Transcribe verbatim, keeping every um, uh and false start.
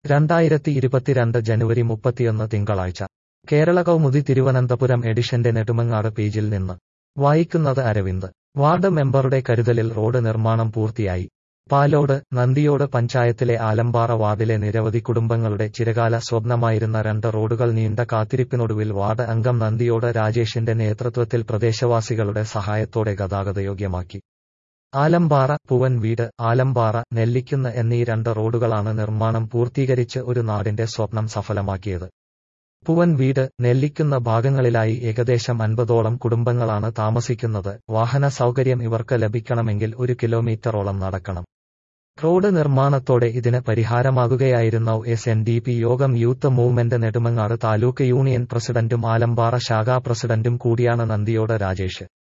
രണ്ടായിരത്തി ഇരുപത്തിരണ്ട് ജനുവരി മുപ്പത്തിയൊന്ന് തിങ്കളാഴ്ച കേരള കൗമുദി തിരുവനന്തപുരം എഡിഷന്റെ നെടുമങ്ങാട് പേജിൽ നിന്ന് വായിക്കുന്നത് അരവിന്ദ്. വാർഡ് മെമ്പറുടെ കരുതലിൽ റോഡ് നിർമ്മാണം പൂർത്തിയായി. പാലോട് നന്ദിയോട് പഞ്ചായത്തിലെ ആലമ്പാറ വാർഡിലെ നിരവധി കുടുംബങ്ങളുടെ ചിരകാല സ്വപ്നമായിരുന്ന രണ്ട് റോഡുകൾ നീണ്ട കാത്തിരിപ്പിനൊടുവിൽ വാർഡ് അംഗം നന്ദിയോട് രാജേഷിന്റെ നേതൃത്വത്തിൽ പ്രദേശവാസികളുടെ സഹായത്തോടെ ഗതാഗതയോഗ്യമാക്കി. ആലമ്പാറ പൂവൻ വീട്, ആലമ്പാറ നെല്ലിക്കുന്ന് എന്നീ രണ്ട് റോഡുകളാണ് നിർമ്മാണം പൂർത്തീകരിച്ച് ഒരു നാടിന്റെ സ്വപ്നം സഫലമാക്കിയത്. പൂവൻ വീട്, നെല്ലിക്കുന്ന ഭാഗങ്ങളിലായി ഏകദേശം അൻപതോളം കുടുംബങ്ങളാണ് താമസിക്കുന്നത്. വാഹന സൗകര്യം ഇവർക്ക് ലഭിക്കണമെങ്കിൽ ഒരു കിലോമീറ്ററോളം നടക്കണം. റോഡ് നിർമ്മാണത്തോടെ ഇതിന് പരിഹാരമാകുകയായിരുന്നു. S N D P Yogam youth movement Nedumangad taluk union പ്രസിഡന്റും ആലമ്പാറ ശാഖാ പ്രസിഡന്റും കൂടിയാണ് നന്ദിയോട് രാജേഷ്.